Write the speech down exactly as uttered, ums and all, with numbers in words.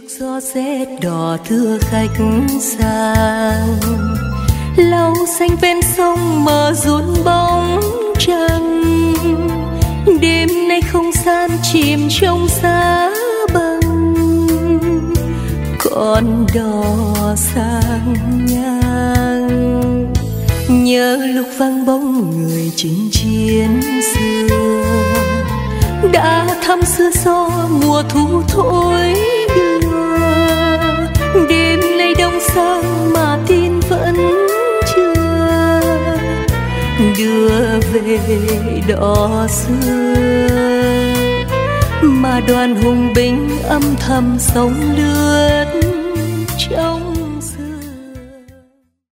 gió rét đỏ thưa khách sang, lau xanh ven sông mờ ruốn bóng trăng. Đêm nay không gian chìm trong giá băng, con đò sang ngang. Nhớ lúc vang bóng người chinh chiến xưa, đã thăm xưa gió mùa thu thổi đưa. Đêm nay đông sang mà tin vẫn chưa đưa về đò xưa, mà đoàn hùng binh âm thầm sông lướt trong